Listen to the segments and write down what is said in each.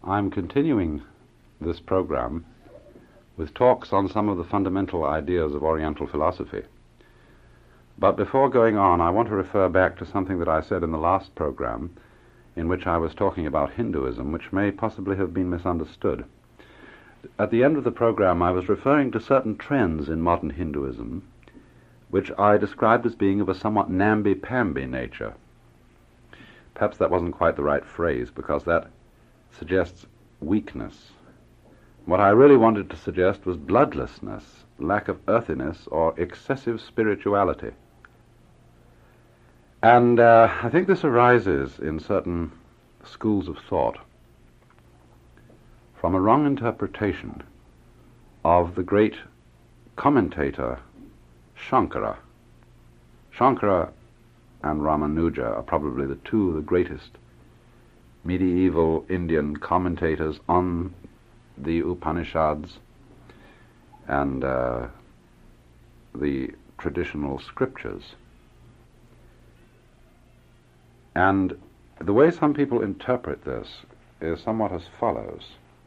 I'm continuing this program with talks on some of the fundamental ideas of Oriental philosophy. But before going on, I want to refer back to something that I said in the last program, in which I was talking about Hinduism, which may possibly have been misunderstood. At the end of the program, I was referring to certain trends in modern Hinduism, which I described as being of a somewhat namby-pamby nature. Perhaps that wasn't quite the right phrase, because that suggests weakness. What I really wanted to suggest was bloodlessness, lack of earthiness, or excessive spirituality. And I think this arises in certain schools of thought from a wrong interpretation of the great commentator Shankara. Shankara and Ramanuja are probably the two of the greatest medieval Indian commentators on the Upanishads and the traditional scriptures. And the way some people interpret this is somewhat as follows: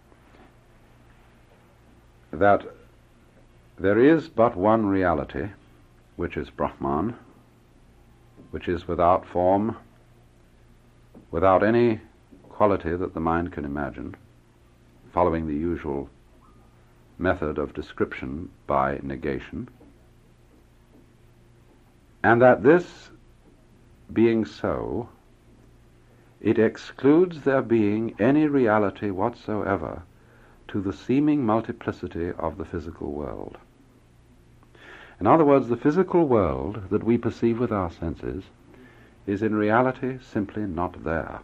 that there is but one reality, which is Brahman, which is without form, without any quality that the mind can imagine, following the usual method of description by negation, and that this being so, it excludes there being any reality whatsoever to the seeming multiplicity of the physical world. In other words, the physical world that we perceive with our senses is in reality simply not there.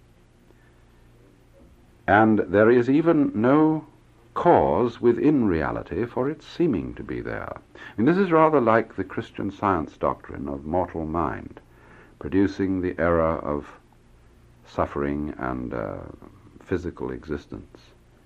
And there is even no cause within reality for its seeming to be there. And this is rather like the Christian Science doctrine of mortal mind, producing the error of suffering and physical existence.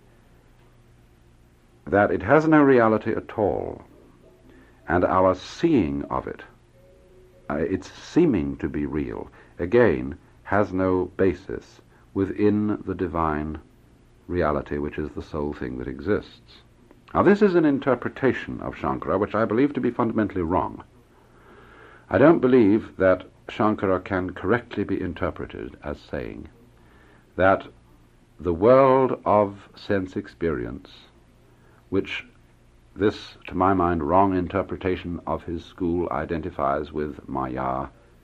That it has no reality at all, and our seeing of it, its seeming to be real, again, has no basis within the divine reality, which is the sole thing that exists. Now, this is an interpretation of Shankara which I believe to be fundamentally wrong. I don't believe that Shankara can correctly be interpreted as saying that the world of sense experience, which this, to my mind, wrong interpretation of his school identifies with Maya,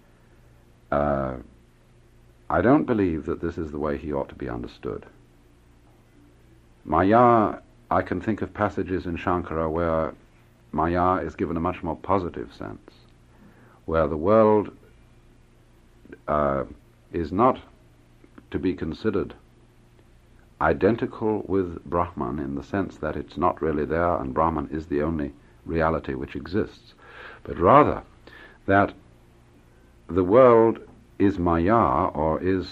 I don't believe that this is the way he ought to be understood. Maya, I can think of passages in Shankara where Maya is given a much more positive sense, where the world is not to be considered identical with Brahman in the sense that it's not really there and Brahman is the only reality which exists, but rather that the world is Maya, or is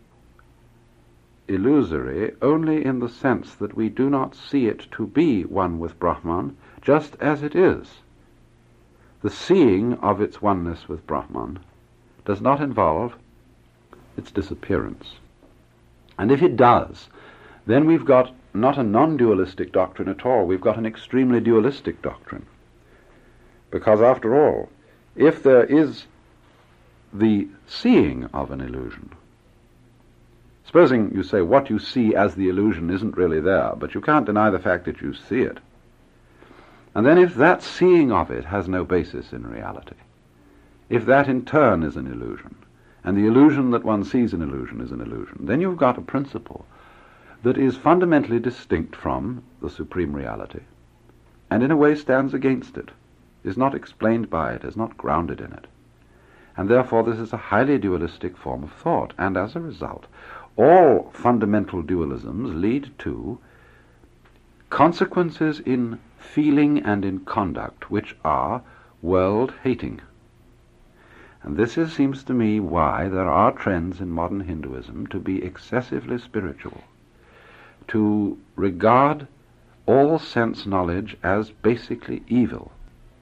illusory, only in the sense that we do not see it to be one with Brahman just as it is. The seeing of its oneness with Brahman does not involve its disappearance. And if it does, then we've got not a non-dualistic doctrine at all, we've got an extremely dualistic doctrine. Because after all, if there is the seeing of an illusion, supposing you say what you see as the illusion isn't really there, but you can't deny the fact that you see it, and then if that seeing of it has no basis in reality, if that in turn is an illusion, and the illusion that one sees an illusion is an illusion, then you've got a principle that is fundamentally distinct from the supreme reality, and in a way stands against it, is not explained by it, is not grounded in it. And therefore this is a highly dualistic form of thought, and as a result, all fundamental dualisms lead to consequences in feeling and in conduct which are world-hating. And this seems to me why there are trends in modern Hinduism to be excessively spiritual, to regard all sense knowledge as basically evil,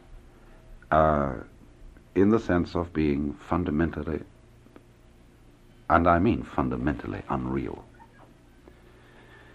in the sense of being fundamentally, and I mean fundamentally, unreal.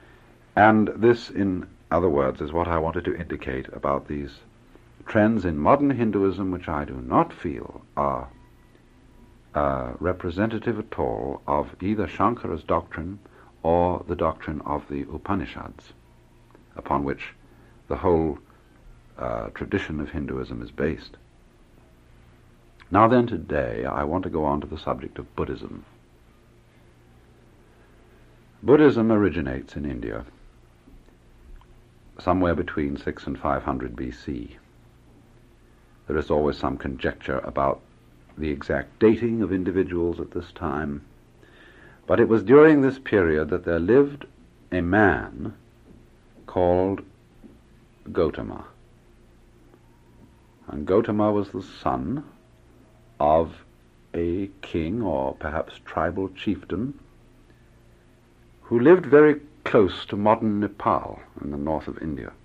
And this, in other words, is what I wanted to indicate about these trends in modern Hinduism, which I do not feel are representative at all of either Shankara's doctrine or the doctrine of the Upanishads, upon which the whole tradition of Hinduism is based. Now then, today I want to go on to the subject of Buddhism. Buddhism originates in India somewhere between 6 and 500 BC. There is always some conjecture about the exact dating of individuals at this time, but it was during this period that there lived a man called Gautama. And Gautama was the son of a king, or perhaps tribal chieftain, who lived very close to modern Nepal in the north of India.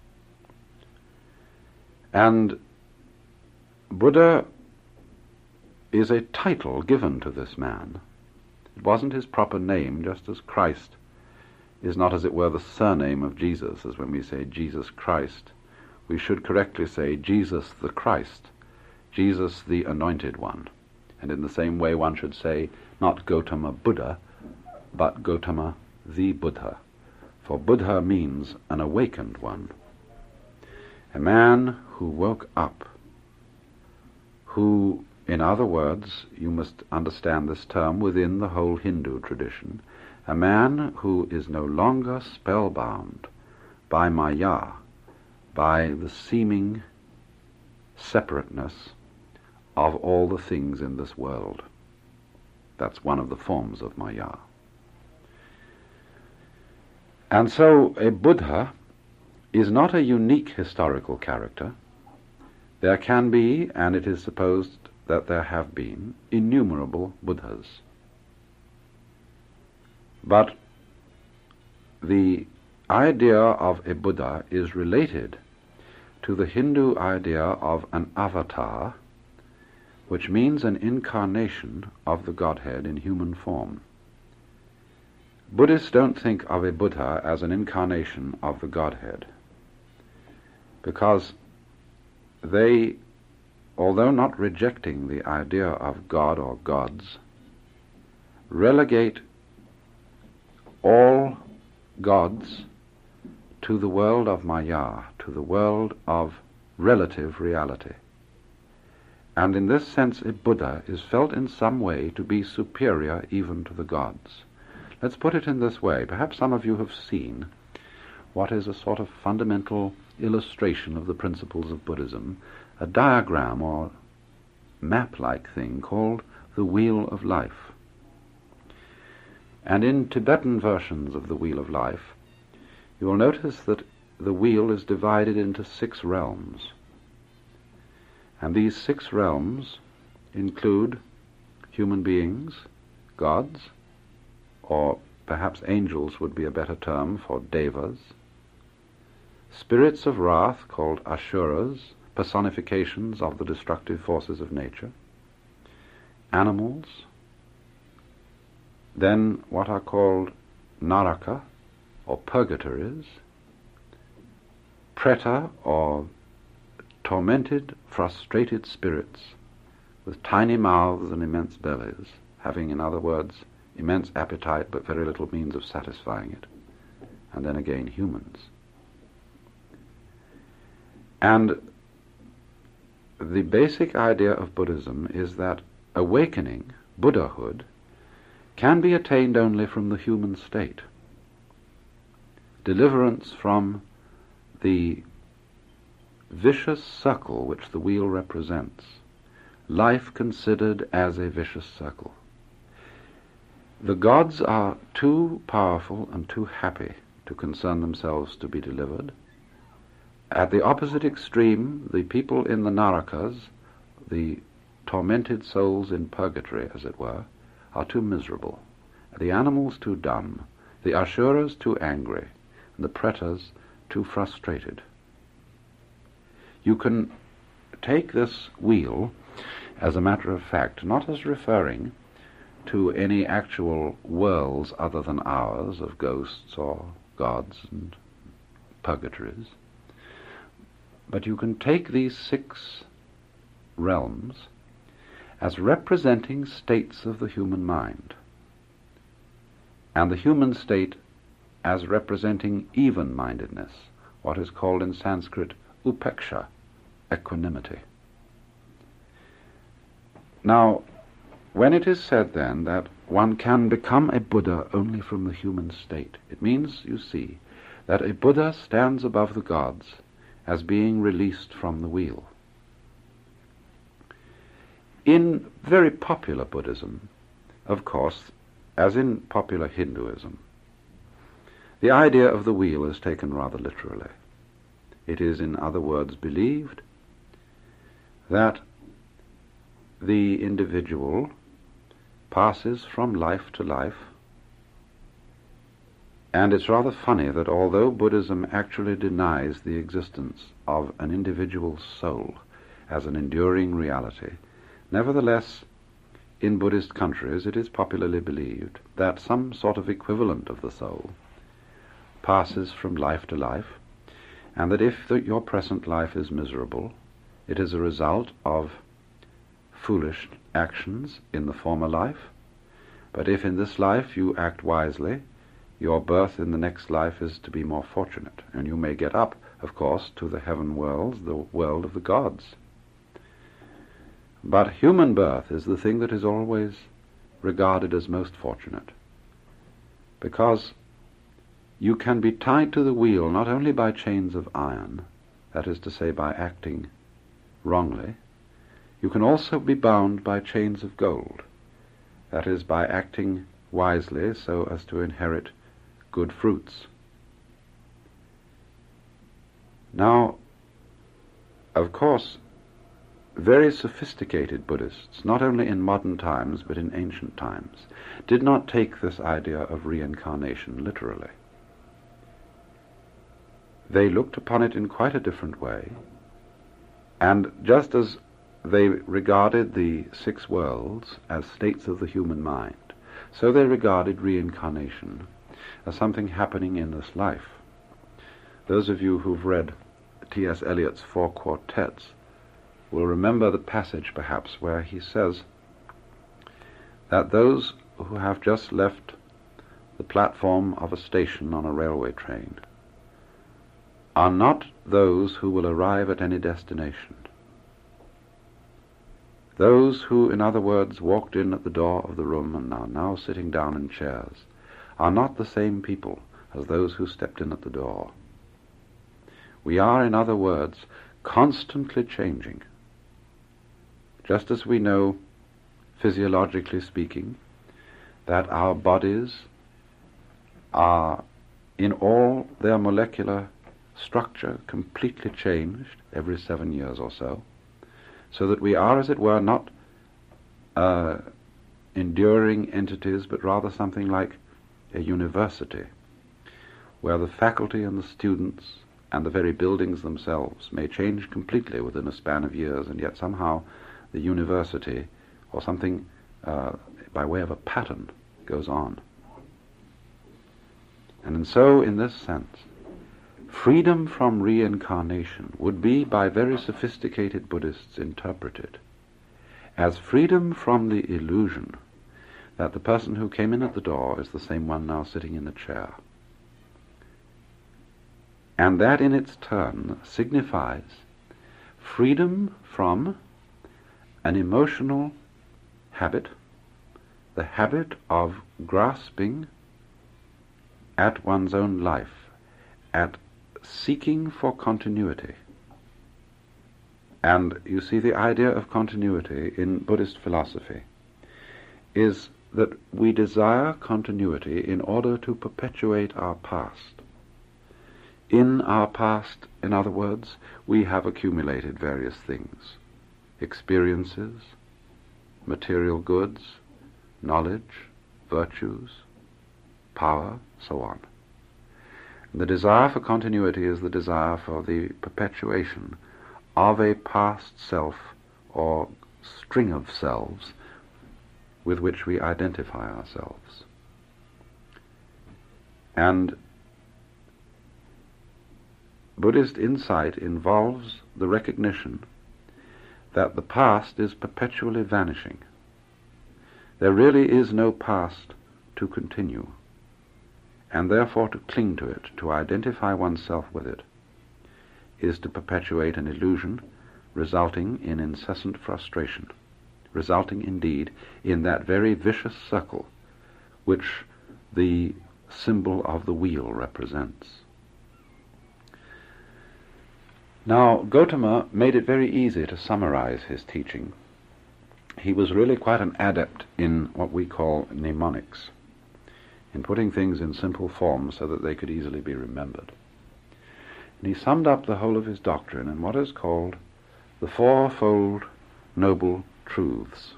And Buddha is a title given to this man. It wasn't his proper name, just as Christ is not, as it were, the surname of Jesus, as when we say Jesus Christ. We should correctly say Jesus the Christ, Jesus the Anointed One. And in the same way one should say not Gautama Buddha, but Gautama the Buddha. For Buddha means an awakened one. A man who woke up, who, in other words, you must understand this term within the whole Hindu tradition, a man who is no longer spellbound by Maya, by the seeming separateness of all the things in this world. That's one of the forms of Maya. And so a Buddha is not a unique historical character. There can be, and it is supposed that there have been, innumerable Buddhas. But the idea of a Buddha is related to the Hindu idea of an avatar, which means an incarnation of the Godhead in human form. Buddhists don't think of a Buddha as an incarnation of the Godhead, because they, although not rejecting the idea of God or gods, relegate all gods to the world of Maya, to the world of relative reality. And in this sense a Buddha is felt in some way to be superior even to the gods. Let's put it in this way. Perhaps some of you have seen what is a sort of fundamental illustration of the principles of Buddhism, a diagram or map-like thing called the Wheel of Life. And in Tibetan versions of the Wheel of Life, you will notice that the wheel is divided into 6 realms. And these 6 realms include human beings, gods, or perhaps angels would be a better term for devas, spirits of wrath called asuras, personifications of the destructive forces of nature, animals, then what are called naraka, or purgatories, preta, or tormented, frustrated spirits with tiny mouths and immense bellies, having, in other words, immense appetite but very little means of satisfying it, and then again humans. And the basic idea of Buddhism is that awakening, Buddhahood, can be attained only from the human state. Deliverance from the vicious circle which the wheel represents, life considered as a vicious circle. The gods are too powerful and too happy to concern themselves to be delivered. At the opposite extreme, the people in the narakas, the tormented souls in purgatory, as it were, are too miserable. The animals too dumb, the asuras too angry, and the pretas too frustrated. You can take this wheel, as a matter of fact, not as referring to any actual worlds other than ours, of ghosts or gods and purgatories. But you can take these 6 realms as representing states of the human mind, and the human state as representing even-mindedness, what is called in Sanskrit upeksha, equanimity. Now, when it is said then that one can become a Buddha only from the human state, it means, you see, that a Buddha stands above the gods as being released from the wheel. In very popular Buddhism, of course, as in popular Hinduism, the idea of the wheel is taken rather literally. It is, in other words, believed that the individual passes from life to life, and it's rather funny that although Buddhism actually denies the existence of an individual soul as an enduring reality, nevertheless, in Buddhist countries it is popularly believed that some sort of equivalent of the soul passes from life to life, and that if your present life is miserable, it is a result of foolish actions in the former life, but if in this life you act wisely, your birth in the next life is to be more fortunate, and you may get up, of course, to the heaven worlds, the world of the gods. But human birth is the thing that is always regarded as most fortunate, because you can be tied to the wheel not only by chains of iron, that is to say, by acting wrongly, you can also be bound by chains of gold, that is, by acting wisely so as to inherit good fruits. Now, of course, very sophisticated Buddhists, not only in modern times but in ancient times, did not take this idea of reincarnation literally. They looked upon it in quite a different way, and just as they regarded the 6 worlds as states of the human mind, so they regarded reincarnation as something happening in this life. Those of you who've read T.S. Eliot's 4 quartets will remember the passage, perhaps, where he says that those who have just left the platform of a station on a railway train are not those who will arrive at any destination. Those who, in other words, walked in at the door of the room and are now sitting down in chairs are not the same people as those who stepped in at the door. We are, in other words, constantly changing. Just as we know, physiologically speaking, that our bodies are, in all their molecular structure, completely changed every 7 years or so that we are, as it were, not enduring entities, but rather something like a university, where the faculty and the students and the very buildings themselves may change completely within a span of years, and yet somehow the university, or something by way of a pattern, goes on. And so, in this sense, freedom from reincarnation would be, by very sophisticated Buddhists, interpreted as freedom from the illusion that the person who came in at the door is the same one now sitting in the chair. And that in its turn signifies freedom from an emotional habit, the habit of grasping at one's own life, at seeking for continuity. And you see, the idea of continuity in Buddhist philosophy is that we desire continuity in order to perpetuate our past. In our past, in other words, we have accumulated various things: experiences, material goods, knowledge, virtues, power, so on. The desire for continuity is the desire for the perpetuation of a past self or string of selves with which we identify ourselves. And Buddhist insight involves the recognition that the past is perpetually vanishing. There really is no past to continue, and therefore to cling to it, to identify oneself with it, is to perpetuate an illusion resulting in incessant frustration, resulting indeed in that very vicious circle which the symbol of the wheel represents. Now, Gautama made it very easy to summarize his teaching. He was really quite an adept in what we call mnemonics, in putting things in simple form so that they could easily be remembered. And he summed up the whole of his doctrine in what is called the Fourfold Noble Truths.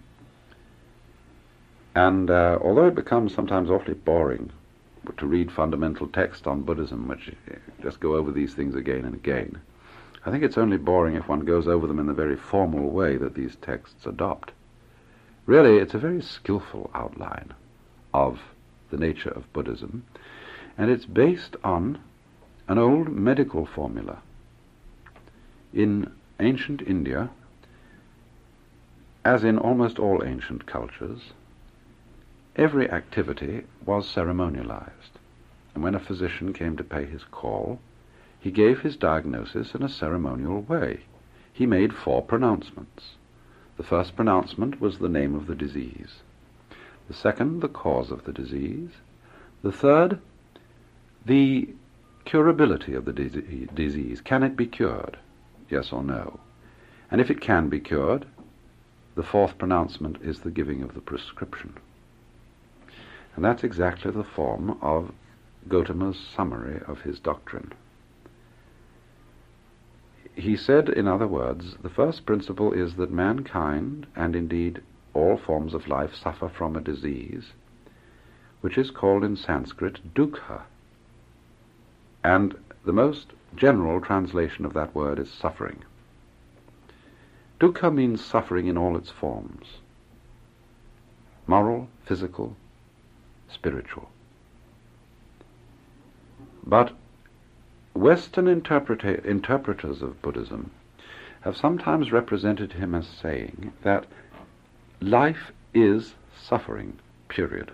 And although it becomes sometimes awfully boring to read fundamental text on Buddhism, which just go over these things again and again, I think it's only boring if one goes over them in the very formal way that these texts adopt. Really, it's a very skillful outline of the nature of Buddhism, and it's based on an old medical formula. In ancient India, as in almost all ancient cultures, every activity was ceremonialized, and when a physician came to pay his call, he gave his diagnosis in a ceremonial way. He made 4 pronouncements. The first pronouncement was the name of the disease. The second, the cause of the disease. The third, the curability of the disease. Can it be cured? Yes or no? And if it can be cured, the 4th pronouncement is the giving of the prescription. And that's exactly the form of Gautama's summary of his doctrine. He said, in other words, the first principle is that mankind, and indeed all forms of life, suffer from a disease, which is called in Sanskrit dukkha. And the most general translation of that word is suffering. Dukkha means suffering in all its forms: moral, physical, spiritual. But Western interpreters of Buddhism have sometimes represented him as saying that life is suffering, period.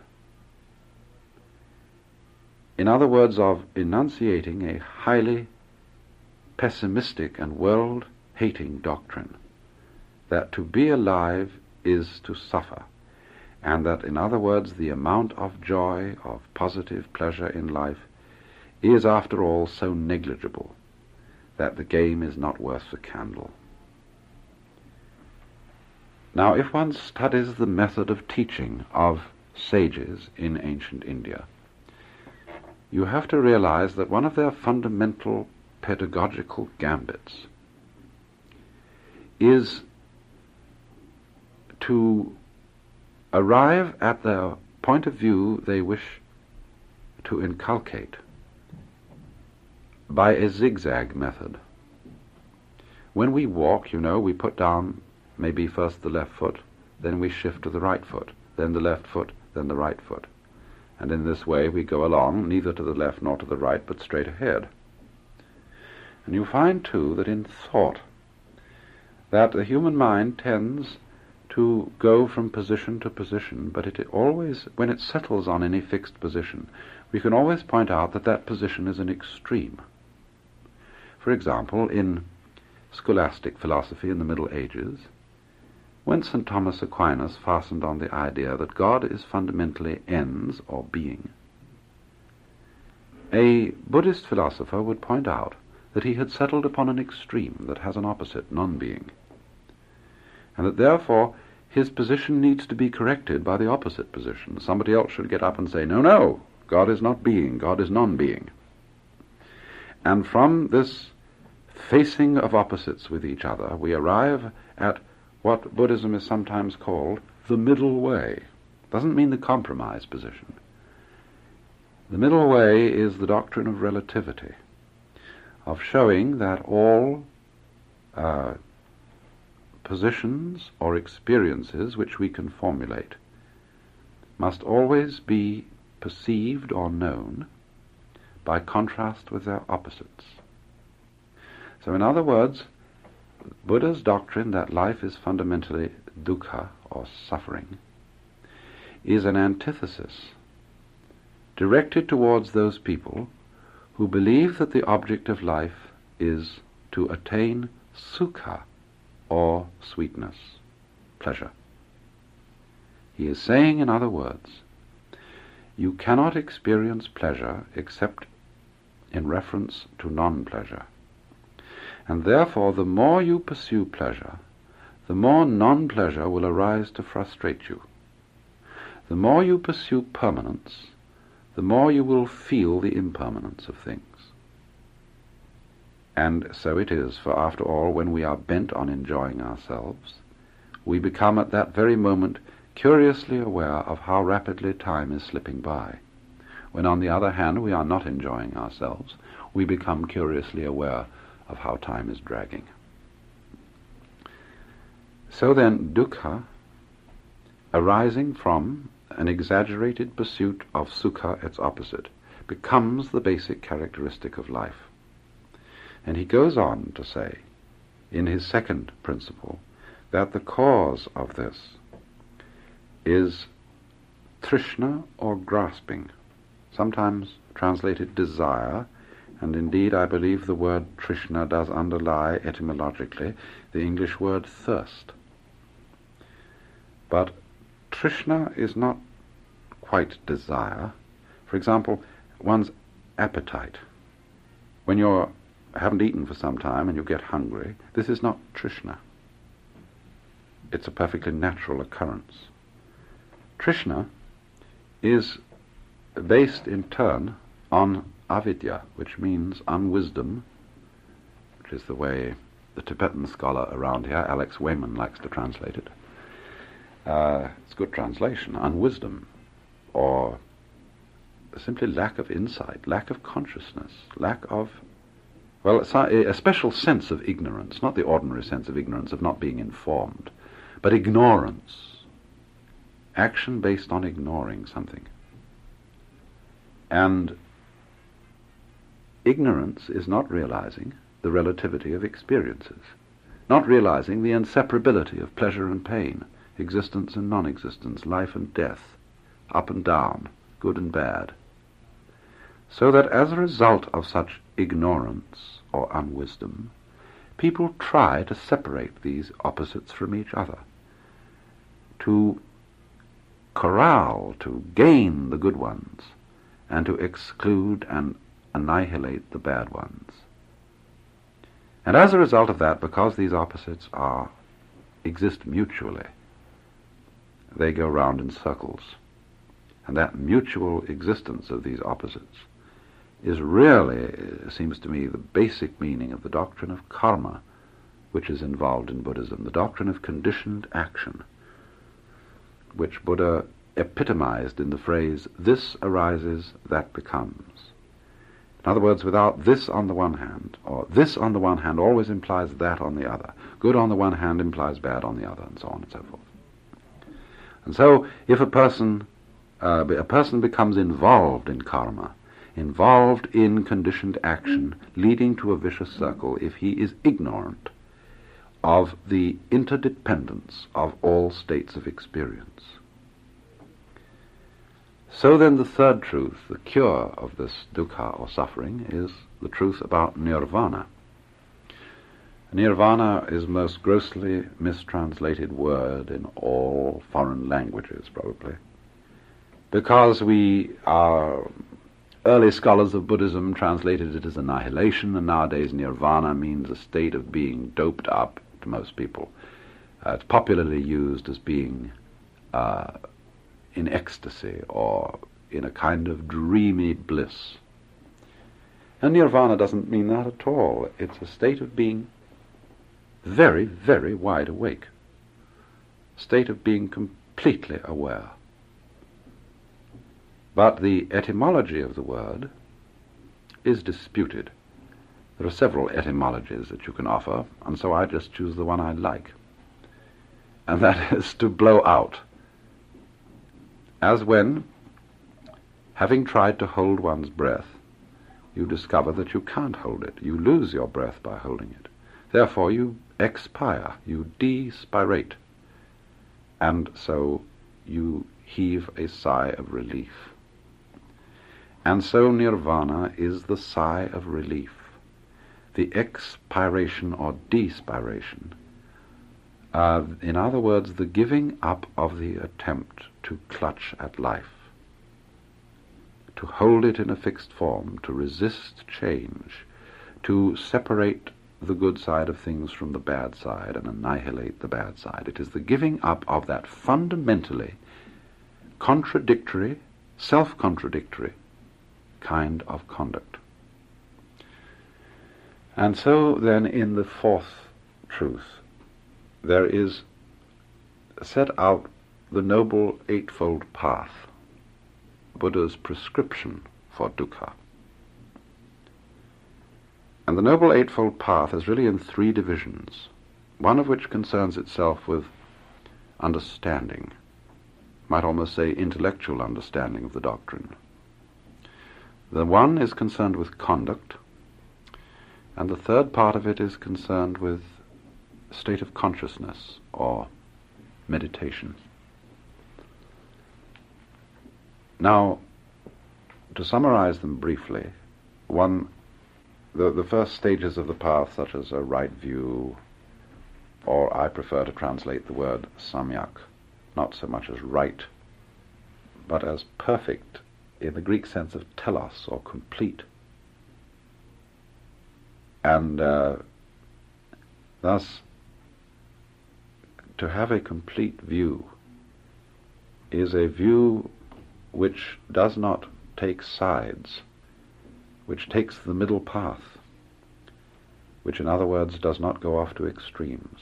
In other words, of enunciating a highly pessimistic and world-hating doctrine, that to be alive is to suffer, and that, in other words, the amount of joy, of positive pleasure in life is, after all, so negligible that the game is not worth the candle. Now, if one studies the method of teaching of sages in ancient India, you have to realize that one of their fundamental pedagogical gambits is to arrive at the point of view they wish to inculcate by a zigzag method. When we walk, we put down maybe first the left foot, then we shift to the right foot, then the left foot, then the right foot. And in this way we go along, neither to the left nor to the right, but straight ahead. And you find, too, that in thought, that the human mind tends to go from position to position, but it always, when it settles on any fixed position, we can always point out that that position is an extreme. For example, in scholastic philosophy in the Middle Ages, when St. Thomas Aquinas fastened on the idea that God is fundamentally ens, or being, a Buddhist philosopher would point out that he had settled upon an extreme that has an opposite, non-being, and that therefore his position needs to be corrected by the opposite position. Somebody else should get up and say, no, God is not being, God is non-being. And from this facing of opposites with each other, we arrive at what Buddhism is sometimes called the middle way. Doesn't mean the compromise position. The middle way is the doctrine of relativity, of showing that all positions or experiences which we can formulate must always be perceived or known by contrast with their opposites. So in other words, Buddha's doctrine that life is fundamentally dukkha, or suffering, is an antithesis directed towards those people who believe that the object of life is to attain sukha, or sweetness, pleasure. He is saying, in other words, you cannot experience pleasure except in reference to non-pleasure. And therefore, the more you pursue pleasure, the more non-pleasure will arise to frustrate you. The more you pursue permanence, the more you will feel the impermanence of things. And so it is, for after all, when we are bent on enjoying ourselves, we become at that very moment curiously aware of how rapidly time is slipping by. When, on the other hand, we are not enjoying ourselves, we become curiously aware of how time is dragging. So then, dukkha, arising from an exaggerated pursuit of sukha, its opposite, becomes the basic characteristic of life. And he goes on to say, in his second principle, that the cause of this is trishna, or grasping, sometimes translated desire, and indeed I believe the word trishna does underlie etymologically the English word thirst. But trishna is not quite desire. For example, one's appetite. When you haven't eaten for some time and you get hungry, this is not trishna. It's a perfectly natural occurrence. Trishna is based in turn on avidya, which means unwisdom, which is the way the Tibetan scholar around here, Alex Wayman, likes to translate it. It's a good translation, unwisdom, or simply lack of insight, lack of consciousness, lack of, well, a special sense of ignorance, not the ordinary sense of ignorance of not being informed, but ignorance, action based on ignoring something. And ignorance is not realizing the relativity of experiences, not realizing the inseparability of pleasure and pain, existence and non-existence, life and death, up and down, good and bad. So that as a result of such ignorance or unwisdom, people try to separate these opposites from each other, to corral, to gain the good ones, and to exclude and annihilate the bad ones. And as a result of that, because these opposites exist mutually, they go round in circles. And that mutual existence of these opposites is really, it seems to me, the basic meaning of the doctrine of karma, which is involved in Buddhism, the doctrine of conditioned action, which Buddha epitomized in the phrase, this arises, that becomes. In other words, without this on the one hand, or this on the one hand always implies that on the other. Good on the one hand implies bad on the other, and so on and so forth. And so, if a person becomes involved in karma, involved in conditioned action, leading to a vicious circle, if he is ignorant of the interdependence of all states of experience. So then the third truth, the cure of this dukkha or suffering, is the truth about nirvana. Nirvana is the most grossly mistranslated word in all foreign languages, probably, because our early scholars of Buddhism translated it as annihilation, and nowadays nirvana means a state of being doped up to most people. It's popularly used as being in ecstasy or in a kind of dreamy bliss. And nirvana doesn't mean that at all. It's a state of being very, very wide awake, a state of being completely aware. But the etymology of the word is disputed. There are several etymologies that you can offer, and so I just choose the one I like, and that is to blow out. As when, having tried to hold one's breath, you discover that you can't hold it. You lose your breath by holding it. Therefore you expire, you despirate, and so you heave a sigh of relief. And so nirvana is the sigh of relief, the expiration or despiration. In other words, the giving up of the attempt to clutch at life, to hold it in a fixed form, to resist change, to separate the good side of things from the bad side and annihilate the bad side. It is the giving up of that fundamentally contradictory, self-contradictory kind of conduct. And so then in the fourth truth there is set out the Noble Eightfold Path, Buddha's prescription for dukkha. And the Noble Eightfold Path is really in three divisions, one of which concerns itself with understanding, might almost say intellectual understanding of the doctrine. The one is concerned with conduct, and the third part of it is concerned with state of consciousness or meditation. Now, to summarize them briefly, the first stages of the path, such as a right view, or I prefer to translate the word samyak, not so much as right, but as perfect in the Greek sense of telos, or complete. And thus, to have a complete view is a view which does not take sides, which takes the middle path, which in other words does not go off to extremes,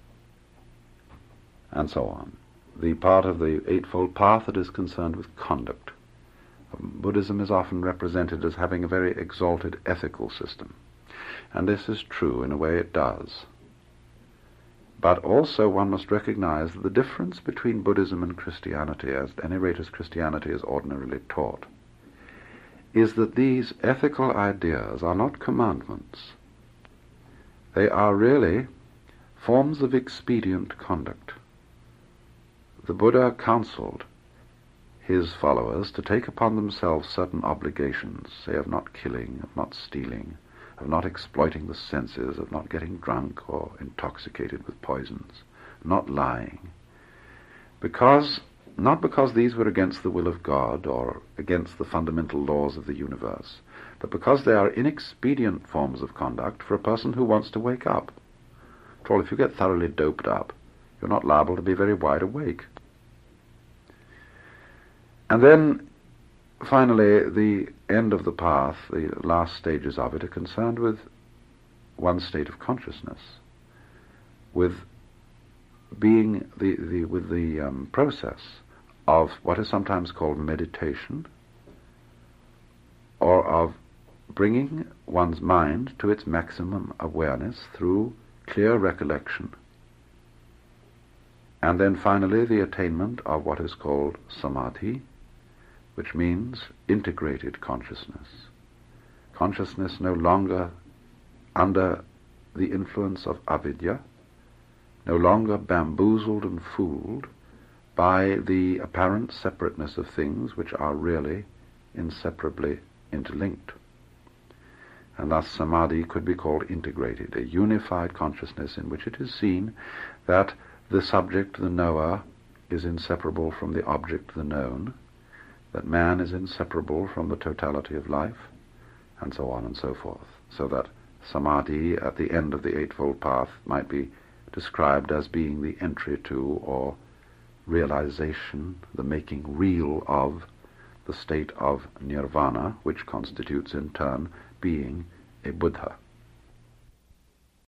and so on. The part of the Eightfold Path that is concerned with conduct. Buddhism is often represented as having a very exalted ethical system, and this is true, in a way it does. But also one must recognize that the difference between Buddhism and Christianity, at any rate as Christianity is ordinarily taught, is that these ethical ideas are not commandments. They are really forms of expedient conduct. The Buddha counseled his followers to take upon themselves certain obligations, say of not killing, of not stealing, of not exploiting the senses, of not getting drunk or intoxicated with poisons, not lying, not because these were against the will of God or against the fundamental laws of the universe, but because they are inexpedient forms of conduct for a person who wants to wake up. After all, if you get thoroughly doped up, you're not liable to be very wide awake. And then, finally, the end of the path, the last stages of it, are concerned with one's state of consciousness, with being with the process of what is sometimes called meditation, or of bringing one's mind to its maximum awareness through clear recollection, and then finally the attainment of what is called samadhi, which means integrated consciousness. Consciousness no longer under the influence of avidya, no longer bamboozled and fooled by the apparent separateness of things which are really inseparably interlinked. And thus samadhi could be called integrated, a unified consciousness in which it is seen that the subject, the knower, is inseparable from the object, the known, that man is inseparable from the totality of life, and so on and so forth. So that samadhi at the end of the Eightfold Path might be described as being the entry to, or realization, the making real of, the state of nirvana, which constitutes in turn being a Buddha.